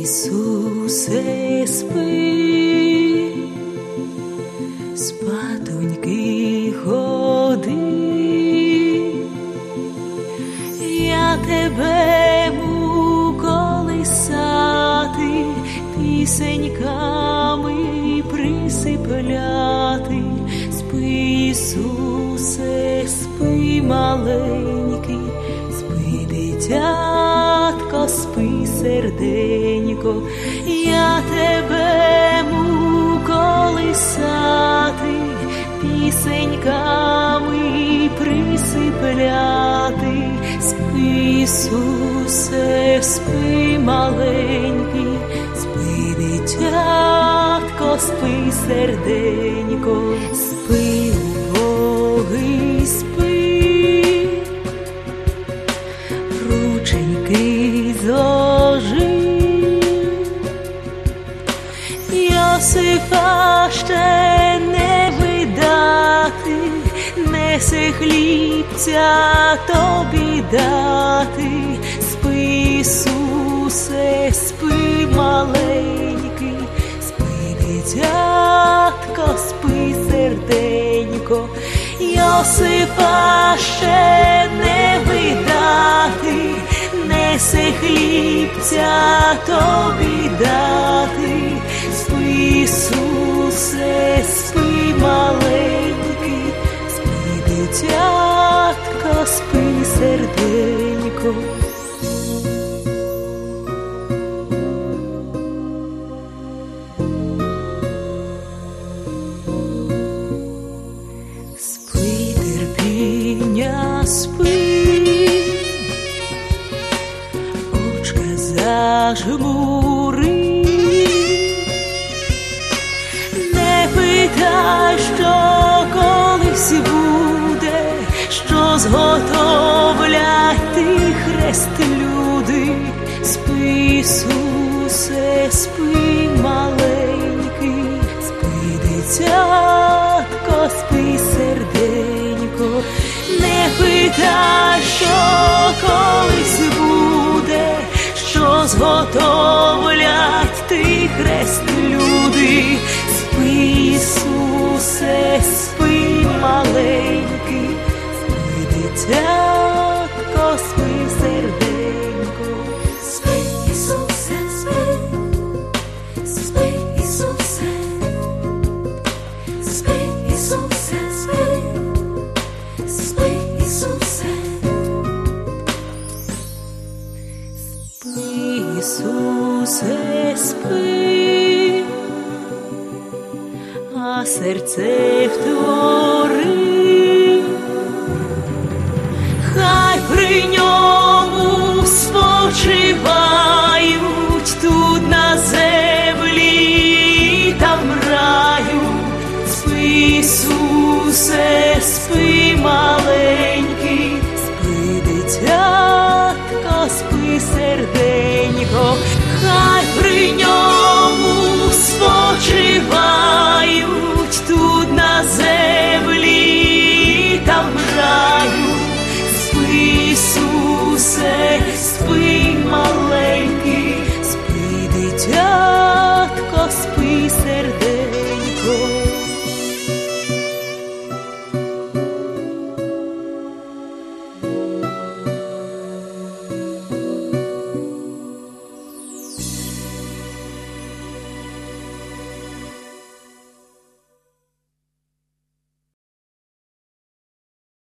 Ісусе, спи, спатоньки ходи, я тебе колисати, пісеньками присипляти. Спи, Ісусе, спи, маленький, спи, дитятко, спи, серденько, я тебе колисати, пісеньками присипляти. Спи, Ісусе, спи, маленький, спи, дитятко, спи, серденько, спи, убогий, спи, рученьки зложи, Йосифа ще не видати, несе хлібця тобі дати. Спи, Ісусе, спи, маленький, спи, дитятко, спи, серденько, Йосифа ще не видати, несе хлібця тобі дати. Спи, Ісусе, спи, маленький, спи, дитятко, спи, серденько. Спи, терпіння, спи, очка зажмури, не питай, що колись буде, що зготовлять ти хрест люди. Спи, Ісусе, спи, маленький, спи, дитятко, спи, серденько, не питай, що колись буде, що зготовлять ти хрест люди. Спи, Ісусе, спи, маленький, спи, дитятко, спи, серденько. Спи, Ісусе, спи, спи, Ісусе, спи, Ісусе, спи, спи, Ісусе. Спи, Ісусе, спи, а серце втвори, хай при ньому спочиває.